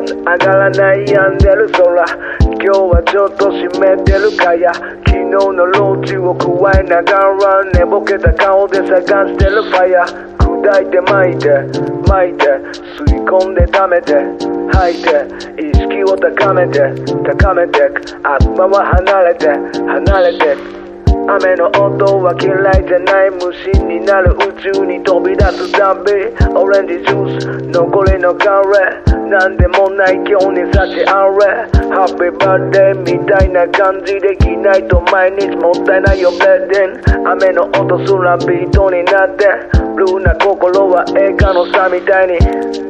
上がらない病んでる空、今日はちょっと湿ってるかや、昨日のローチを加えながら寝ぼけた顔で探してるファイヤー、砕いて巻いて巻いて吸い込んで溜めて吐いて意識を高めて高めて悪魔は離れて離れて、雨の音は嫌いじゃない、無心になる宇宙に飛び出すたび、オレンジジュース残りのカレー、なんでもない今日に幸あれ、ハッピーバーデーみたいな感じできないと毎日もったいないよベッデン、雨の音すらビートになって、ブルーな心は映画のさみたいに